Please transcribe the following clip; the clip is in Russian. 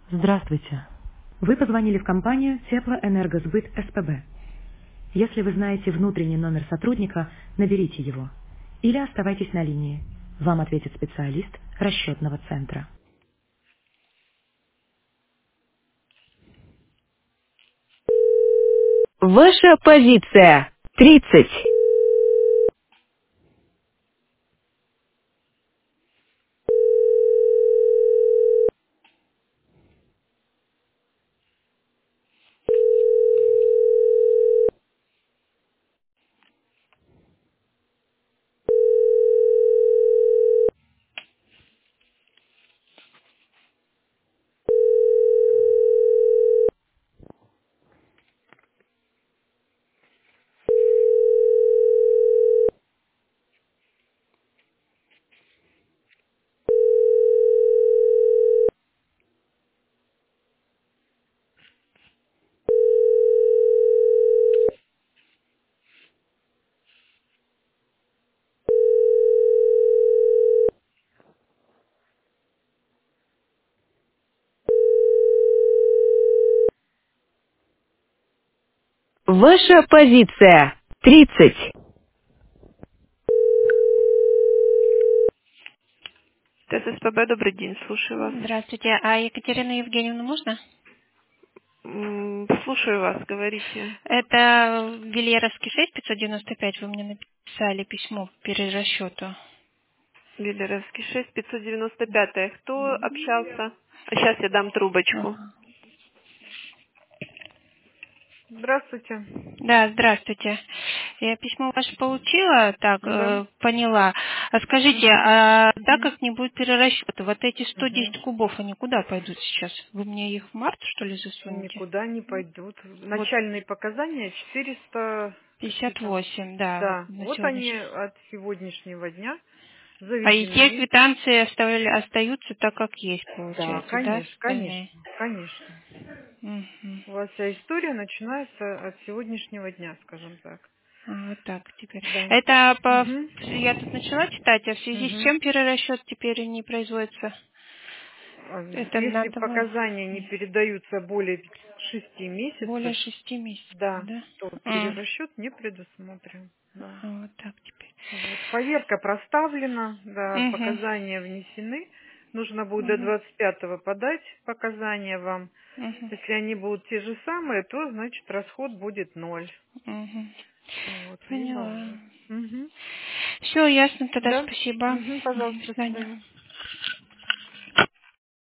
Здравствуйте. Вы позвонили в компанию Теплоэнергосбыт СПБ. Если вы знаете внутренний номер сотрудника, наберите его. Или оставайтесь на линии. Вам ответит специалист расчетного центра. Ваша позиция. 30. Ваша позиция. 30. ТССПБ, добрый день, слушаю вас. Здравствуйте. А Екатерину Евгеньевну можно? Слушаю вас, говорите. Это Вильеровский 6 595. Вы мне написали письмо по перерасчету. Виллеровский 6, 595. Кто общался? Сейчас я дам трубочку. Ага. Здравствуйте. Да, здравствуйте. Я письмо ваше получила, так, Да. поняла. А скажите, Мгм. а так Мгм. как не будет перерасчета, вот эти Мгм. 110 кубов, они куда пойдут сейчас? Вы мне их в март, что ли, засунете? Никуда не пойдут. Вот Начальные показания 400 какие там. 58, да, вот Да, на вот они сегодняшний. от сегодняшнего дня А и те заведены. квитанции остаются так, как есть, Да, получается, да, конечно, остальные? конечно, конечно. Мгм. У вас вся история начинается от сегодняшнего дня, скажем так. Вот так теперь. Да. Это Угу. я тут начала читать, а в связи с Угу. чем перерасчет теперь не производится? Это Если надо было показания не передаются более 6 месяцев, более 6 месяцев, да, да? то М. перерасчет не предусмотрен. Да. Вот так теперь. Вот. Поверка проставлена, да, Угу. показания внесены. Нужно будет до Угу. 25-го подать показания вам. Угу. Если они будут те же самые, то значит расход будет ноль. Угу. Вот, либо Поняла. уже. Угу. Все ясно, тогда Да? спасибо. Угу, До пожалуйста, до свидания. свидания.